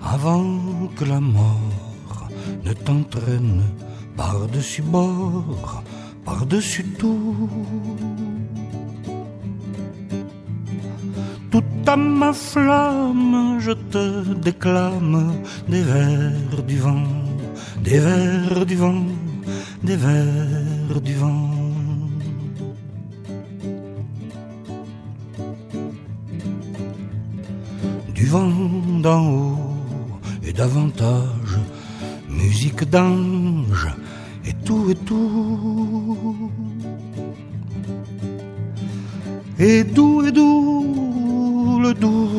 avant que la mort ne t'entraîne par-dessus bord, par-dessus tout. Toute à ma flamme, je te déclame des vers du vent, des vers du vent, des vers du vent. Du vent d'en haut et davantage, musique d'ange et tout et tout. Et doux le doux